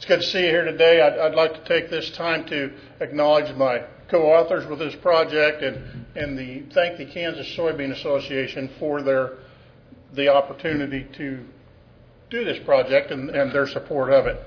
It's good to see you here today. I'd like to take this time to acknowledge my co-authors with this project and thank the Kansas Soybean Association for the opportunity to do this project and their support of it.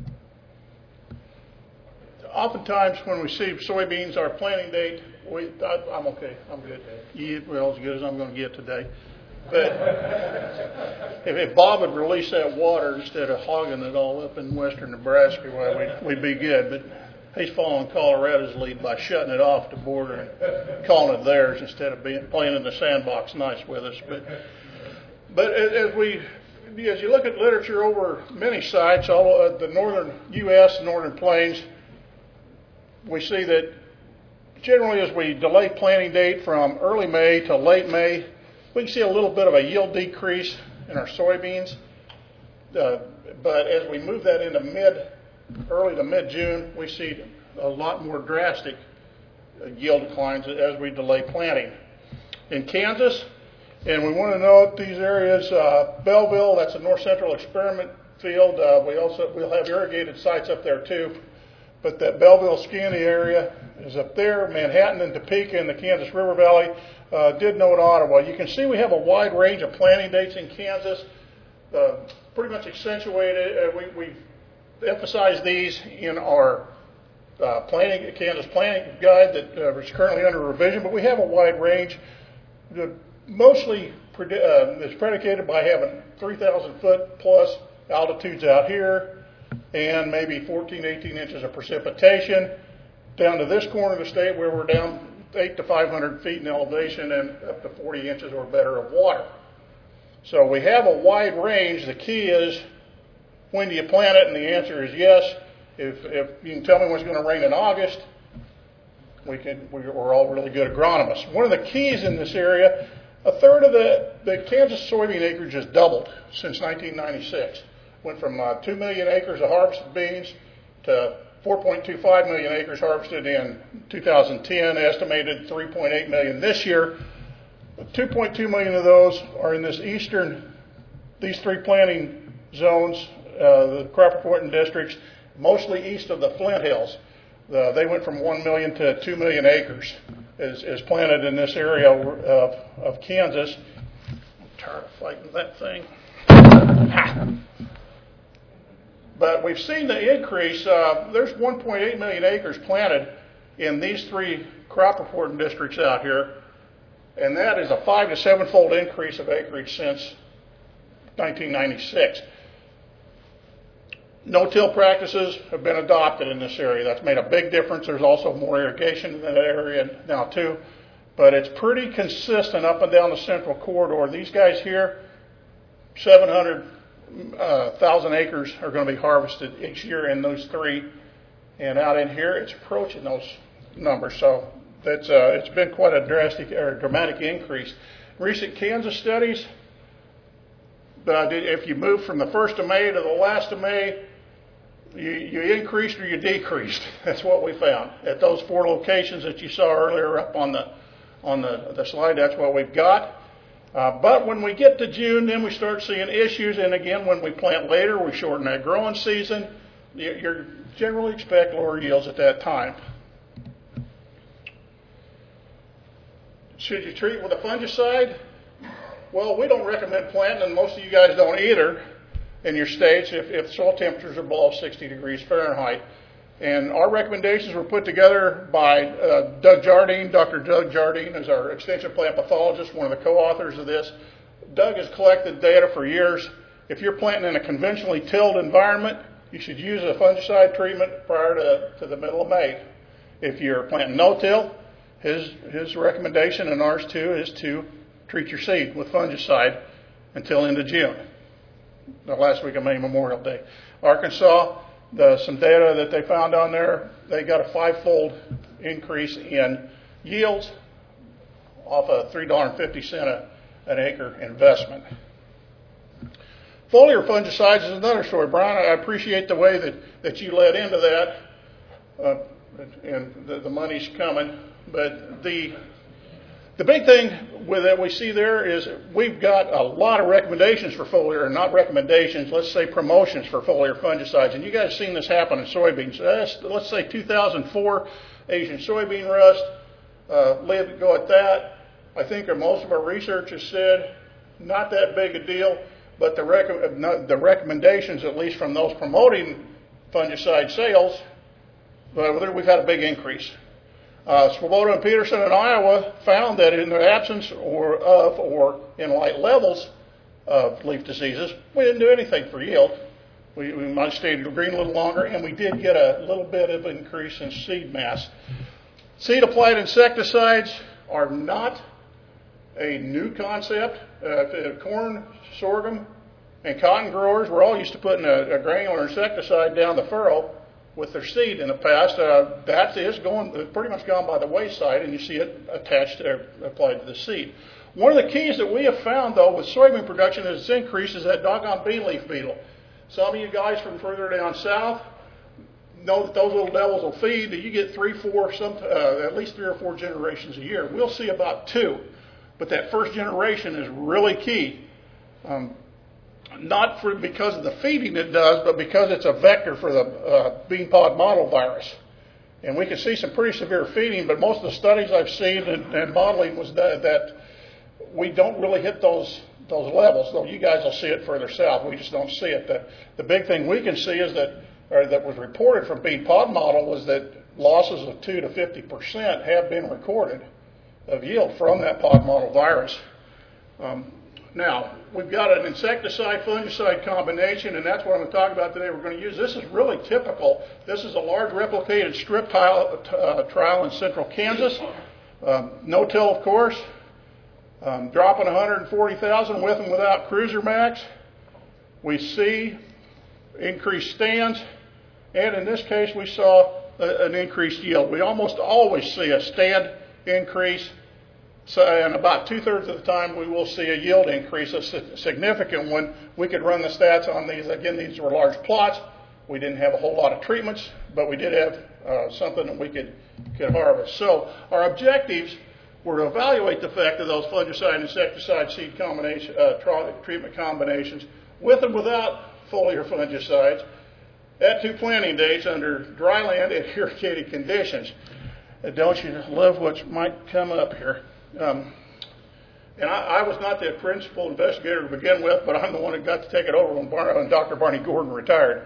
Oftentimes when we see soybeans, our planting date, I'm okay, I'm good. Well, as good as I'm going to get today. But if Bob would release that water instead of hogging it all up in western Nebraska, well, we'd be good. But he's following Colorado's lead by shutting it off the border and calling it theirs instead of playing in the sandbox nice with us. But as you look at literature over many sites, all the northern U.S., northern plains, we see that generally as we delay planting date from early May to late May, we can see a little bit of a yield decrease in our soybeans. But as we move that into early to mid-June, we see a lot more drastic yield declines as we delay planting. In Kansas, and we want to note these areas, Belleville, that's a north central experiment field. We'll have irrigated sites up there too. But that Belleville-Scanty area is up there. Manhattan and Topeka in the Kansas River Valley. Did note Ottawa. You can see we have a wide range of planting dates in Kansas. Pretty much accentuated. We emphasize these in our Kansas planting guide that is currently under revision. But we have a wide range. Mostly is predicated by having 3,000 foot plus altitudes out here and maybe 14, 18 inches of precipitation down to this corner of the state where we're down 8 to 500 feet in elevation and up to 40 inches or better of water. So we have a wide range. The key is, when do you plant it? And the answer is yes. If you can tell me when it's going to rain in August, we're all really good agronomists. One of the keys in this area, a third of the Kansas soybean acreage has doubled since 1996. Went from 2 million acres of harvested beans to 4.25 million acres harvested in 2010, estimated 3.8 million this year. 2.2 million of those are in these three planting zones, the crop reporting districts, mostly east of the Flint Hills. They went from 1 million to 2 million acres is planted in this area of Kansas. I'm tired of fighting that thing. But we've seen the increase. There's 1.8 million acres planted in these three crop reporting districts out here, and that is a 5 to 7-fold increase of acreage since 1996. No-till practices have been adopted in this area. That's made a big difference. There's also more irrigation in that area now too, but it's pretty consistent up and down the central corridor. These guys here, 700,000 acres are going to be harvested each year in those three, and out in here it's approaching those numbers. So it's been quite a dramatic increase. Recent Kansas studies, if you move from the 1st of May to the last of May, you increased or you decreased. That's what we found at those 4 locations that you saw earlier up on the slide. That's what we've got. But when we get to June, then we start seeing issues. And again, when we plant later, we shorten that growing season. You generally expect lower yields at that time. Should you treat with a fungicide? Well, we don't recommend planting, and most of you guys don't either in your states if soil temperatures are below 60 degrees Fahrenheit. And our recommendations were put together by Doug Jardine. Dr. Doug Jardine is our extension plant pathologist, one of the co-authors of this. Doug has collected data for years. If you're planting in a conventionally tilled environment, you should use a fungicide treatment prior to the middle of May. If you're planting no-till, his recommendation, and ours too, is to treat your seed with fungicide until into June, the last week of May, Memorial Day. Arkansas, some data that they found on there, they got a 5-fold increase in yields off a $3.50 an acre investment. Foliar fungicides is another story. Brian, I appreciate the way that you led into that, and the money's coming. But the The big thing that we see there is we've got a lot of recommendations for foliar, or not recommendations, let's say promotions for foliar fungicides. And you guys have seen this happen in soybeans. Let's say 2004 Asian soybean rust. Go at that. I think most of our research has said not that big a deal, but the recommendations, at least from those promoting fungicide sales, we've had a big increase. Swoboda and Peterson in Iowa found that in the absence or in light levels of leaf diseases, we didn't do anything for yield. We might have stayed green a little longer, and we did get a little bit of increase in seed mass. Seed applied insecticides are not a new concept. Corn, sorghum, and cotton growers were all used to putting a granular insecticide down the furrow with their seed in the past. That is pretty much gone by the wayside, and you see it attached applied to the seed. One of the keys that we have found, though, with soybean production as it's increased is that doggone bee leaf beetle. Some of you guys from further down south know that those little devils will feed. You get at least 3 or 4 generations a year. We'll see about 2, but that first generation is really key. Not because of the feeding it does, but because it's a vector for the bean pod mottle virus. And we can see some pretty severe feeding, but most of the studies I've seen and modeling was that we don't really hit those levels, though you guys will see it further south. We just don't see it. The big thing we can see is that was reported from bean pod mottle was that losses of 2 to 50% have been recorded of yield from that pod mottle virus. Now, we've got an insecticide-fungicide combination, and that's what I'm going to talk about today. We're going to use this is really typical. This is a large replicated strip trial in central Kansas. No-till, of course. Dropping 140,000 with and without Cruiser Max. We see increased stands, and in this case, we saw an increased yield. We almost always see a stand increase. And about 2/3 of the time, we will see a yield increase, a significant one. We could run the stats on these. Again, these were large plots. We didn't have a whole lot of treatments, but we did have something that we could harvest. So our objectives were to evaluate the effect of those fungicide insecticide seed combination treatment combinations with and without foliar fungicides at 2 planting dates under dry land and irrigated conditions. Don't you love what might come up here? And I was not the principal investigator to begin with, but I'm the one that got to take it over when Dr. Barney Gordon retired.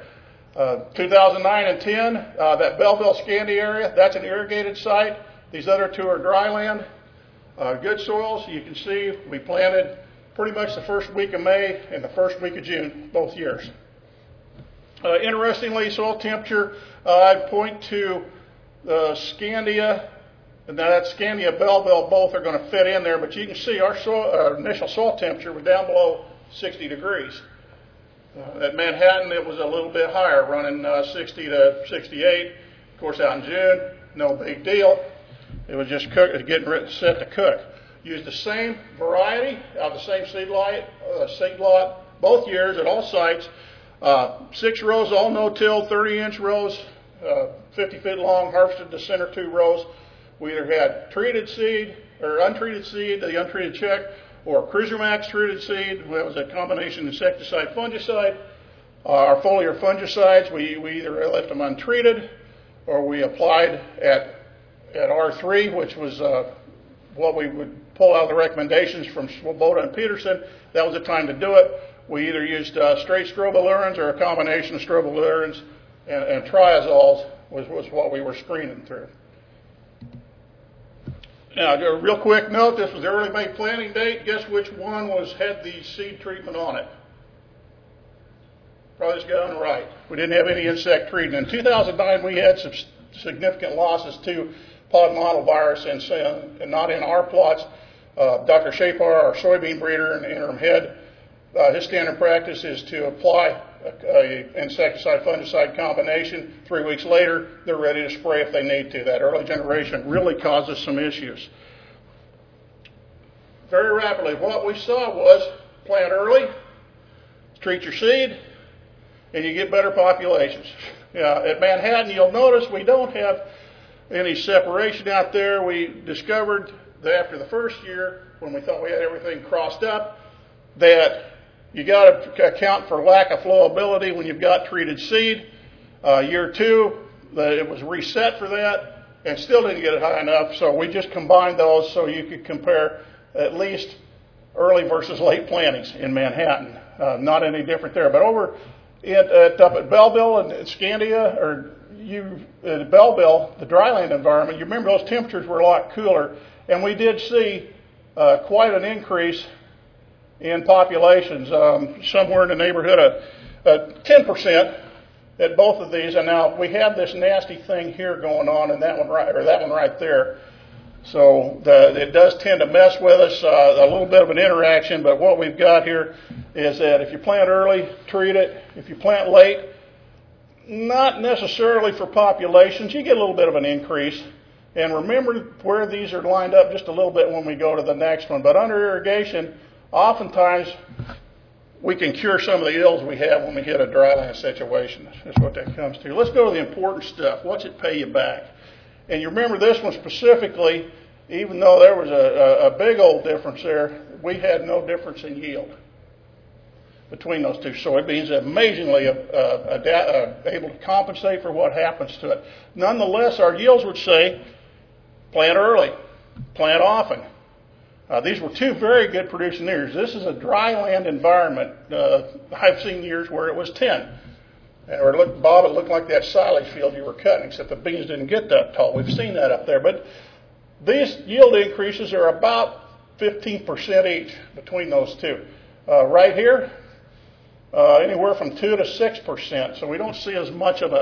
2009 and 10, that Belleville Scandia area, that's an irrigated site. These other 2 are dry land. Good soils, you can see we planted pretty much the first week of May and the first week of June, both years. Interestingly, soil temperature, I'd point to Scandia. And now that Scandia Belleville both are going to fit in there, but you can see our initial soil temperature was down below 60 degrees. At Manhattan, it was a little bit higher, running 60 to 68. Of course, out in June, no big deal. It was just getting set to cook. Used the same variety out of the same seed lot, both years at all sites. 6 rows, all no-till, 30-inch rows, 50 feet long, harvested the center 2 rows. We either had treated seed or untreated seed, the untreated check, or Cruiser Max treated seed. That was a combination insecticide fungicide. Our foliar fungicides, we either left them untreated or we applied at R3, which was what we would pull out of the recommendations from Swoboda and Peterson. That was the time to do it. We either used straight strobilurins or a combination of strobilurins and triazoles was what we were screening through. Now, a real quick note, this was the early May planting date. Guess which one had the seed treatment on it? Probably this guy on the right. We didn't have any insect treatment. In 2009, we had some significant losses to pod mottle virus and not in our plots. Dr. Shapar, our soybean breeder and interim head, his standard practice is to apply an insecticide fungicide combination. 3 weeks later, they're ready to spray if they need to. That early generation really causes some issues. Very rapidly, what we saw was plant early, treat your seed, and you get better populations. At Manhattan, you'll notice we don't have any separation out there. We discovered after the first year, when we thought we had everything crossed up, that you got to account for lack of flowability when you've got treated seed. Year 2, it was reset for that and still didn't get it high enough, so we just combined those so you could compare at least early versus late plantings in Manhattan. Not any different there. But over up at Belleville and Scandia, or at Belleville, the dryland environment, you remember those temperatures were a lot cooler, and we did see quite an increase in populations, somewhere in the neighborhood of 10% at both of these. And now we have this nasty thing here going on, and that one right there. So it does tend to mess with us, a little bit of an interaction. But what we've got here is that if you plant early, treat it. If you plant late, not necessarily for populations, you get a little bit of an increase. And remember where these are lined up just a little bit when we go to the next one. But under irrigation, oftentimes we can cure some of the ills we have when we hit a dryland situation. That's what that comes to. Let's go to the important stuff. What's it pay you back? And you remember this one specifically, even though there was a big old difference there, we had no difference in yield between those two soybeans, amazingly able to compensate for what happens to it. Nonetheless, our yields would say, plant early, plant often. These were two very good producing years. This is a dry land environment. I've seen years where it was 10. Or Bob, it looked like that silage field you were cutting, except the beans didn't get that tall. We've seen that up there. But these yield increases are about 15% each between those two. Right here, anywhere from 2 to 6%. So we don't see as much of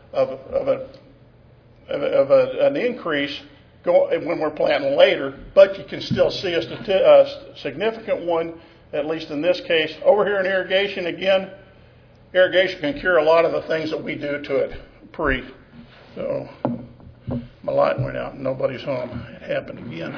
an increase when we're planting later, but you can still see a significant one, at least in this case. Over here in irrigation, again, irrigation can cure a lot of the things that we do to it pre. So my light went out and nobody's home. It happened again.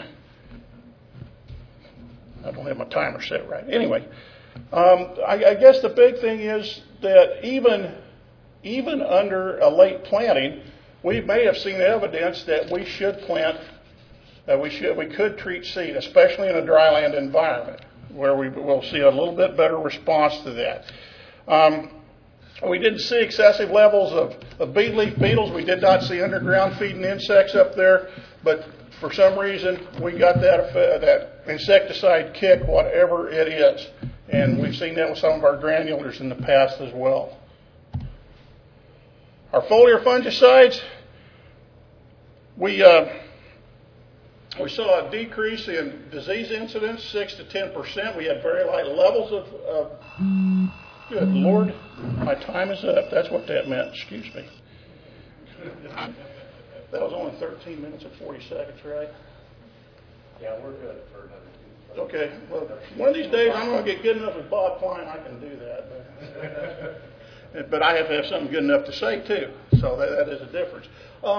I don't have my timer set right. Anyway, I guess the big thing is that even under a late planting, we may have seen evidence that we should plant, we could treat seed, especially in a dryland environment, where we will see a little bit better response to that. We didn't see excessive levels of beet leaf beetles. We did not see underground feeding insects up there, but for some reason we got that insecticide kick, whatever it is, and we've seen that with some of our granulars in the past as well. Our foliar fungicides, we saw a decrease in disease incidence, 6 to 10%. We had very light levels of good Lord, my time is up. That's what that meant. Excuse me. That was only 13 minutes and 40 seconds, right? Yeah, we're good for another 2. Okay. Well, one of these days I'm going to get good enough with Bob Klein. I can do that. But I have to have something good enough to say, too. So that is a difference.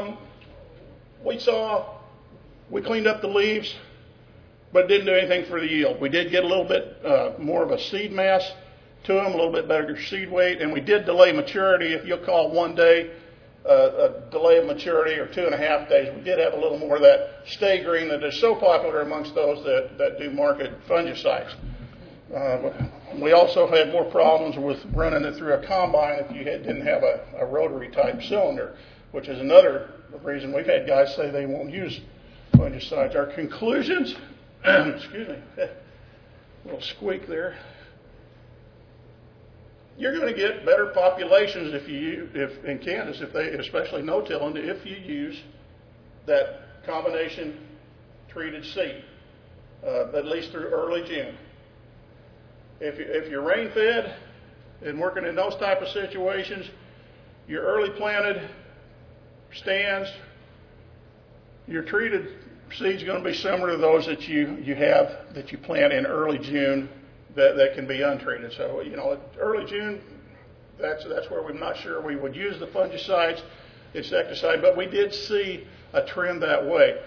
We cleaned up the leaves, but didn't do anything for the yield. We did get a little bit more of a seed mass to them, a little bit better seed weight, and we did delay maturity. If you'll call one day a delay of maturity or 2.5 days, we did have a little more of that stay green that is so popular amongst those that do market fungicides. We also had more problems with running it through a combine if you didn't have a rotary type cylinder, which is another reason we've had guys say they won't use fungicides. Our conclusions, excuse me, a little squeak there. You're going to get better populations in Kansas, especially no-till, if you use that combination treated seed, at least through early June. If you're rain fed and working in those type of situations, your early planted stands, your treated seed's going to be similar to those that you plant in early June that can be untreated. So, early June, that's where we're not sure we would use the fungicides, insecticide, but we did see a trend that way.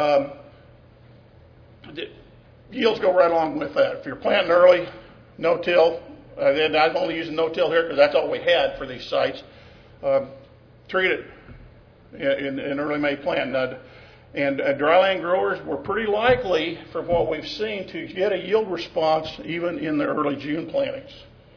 Yields go right along with that. If you're planting early, no-till, and I'm only using no-till here because that's all we had for these sites, treat it in early May planting. And dryland growers were pretty likely, from what we've seen, to get a yield response even in the early June plantings.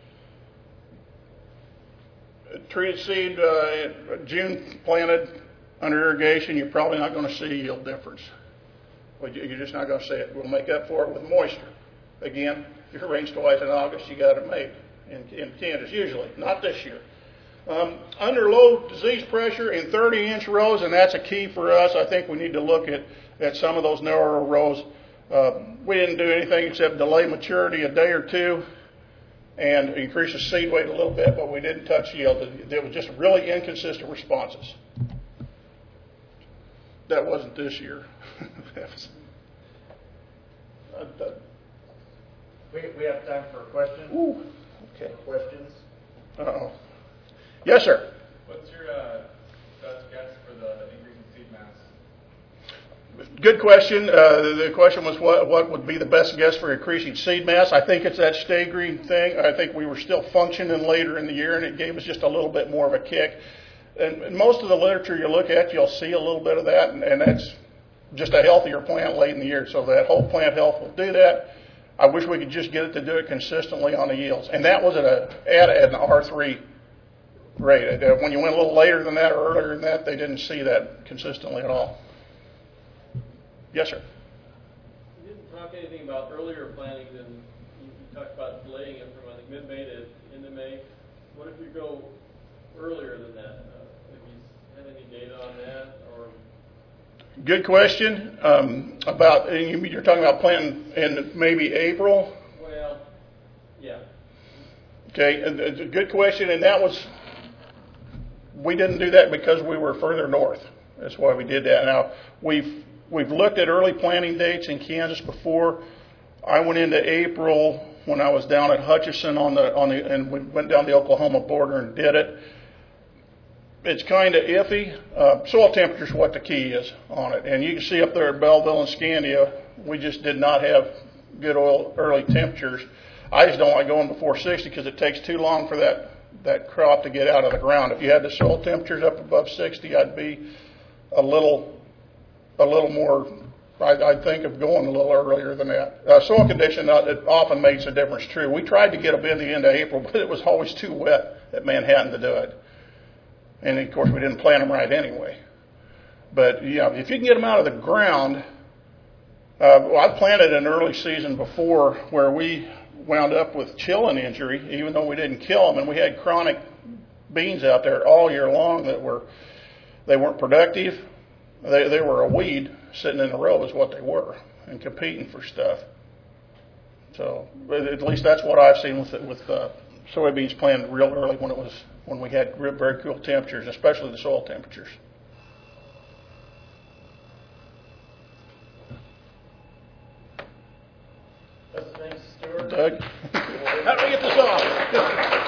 Treated seed, June planted under irrigation, you're probably not going to see a yield difference. Well, you're just not going to see it. We'll make up for it with moisture. Again, if it rains twice in August, you got it made in Kansas usually, not this year. Under low disease pressure in 30-inch rows, and that's a key for us. I think we need to look at some of those narrower rows. We didn't do anything except delay maturity a day or two and increase the seed weight a little bit, but we didn't touch yield. There was just really inconsistent responses. That wasn't this year. We have time for questions. Ooh, okay. Questions? Uh-oh. Yes, sir. What's your best guess for the increase in seed mass? Good question. The question was what would be the best guess for increasing seed mass? I think it's that stay green thing. I think we were still functioning later in the year, and it gave us just a little bit more of a kick. And most of the literature you look at, you'll see a little bit of that, and that's just a healthier plant late in the year. So that whole plant health will do that. I wish we could just get it to do it consistently on the yields. And that was at an R3 rate. When you went a little later than that or earlier than that, they didn't see that consistently at all. Yes, sir. You didn't talk anything about earlier planting than you talked about delaying it from, I think, mid-May to into May. What if you go earlier than that? Have you had any data on that? Or good question. You're talking about planting in maybe April? well, yeah. Okay, and it's a good question, and we didn't do that because we were further north. That's why we did that. Now, we've looked at early planting dates in Kansas before. I went into April when I was down at Hutchinson and we went down the Oklahoma border and did it. It's kind of iffy. Soil temperature is what the key is on it. And you can see up there at Belleville and Scandia, we just did not have good early temperatures. I just don't like going before 60 because it takes too long for that crop to get out of the ground. If you had the soil temperatures up above 60, I'd be a little more, I'd think of going a little earlier than that. Soil condition it often makes a difference, true. We tried to get them in the end of April, but it was always too wet at Manhattan to do it. And, of course, we didn't plant them right anyway. But, if you can get them out of the ground, I've planted an early season before where we wound up with chilling injury, even though we didn't kill them. And we had chronic beans out there all year long they weren't productive. They were a weed sitting in a row is what they were and competing for stuff. So at least that's what I've seen with soybeans planted real early when we had very cool temperatures, especially the soil temperatures. Thanks, Stuart. Doug, how do we get this off?